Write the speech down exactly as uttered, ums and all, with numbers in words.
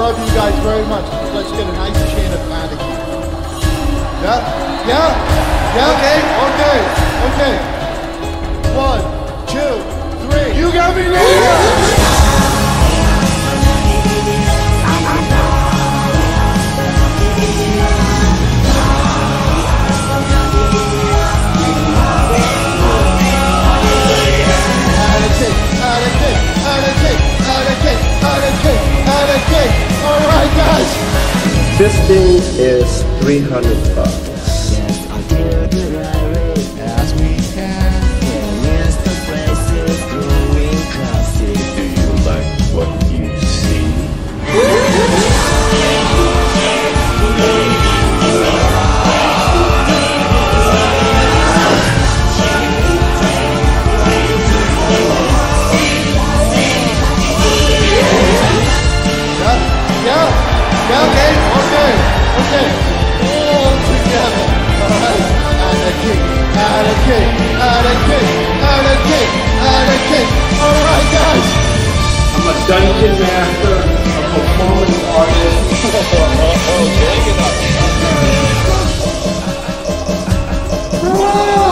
love you guys very much. Let's get a nice chant of out of here. Yeah? Yeah? Yeah? Okay? Okay. Okay. One, two, three. You got me there! Alright guys! This thing is three hundred bucks. Yes, I'll do the right way as we can. There is the places growing classic. Do you like what you see? Yeah, okay, okay, okay. All together. Alright. And a kick, and a kick, and a kick, and a kick, and a kick. Alright guys. I'm a dungeon master, a performance artist. Oh, take it up.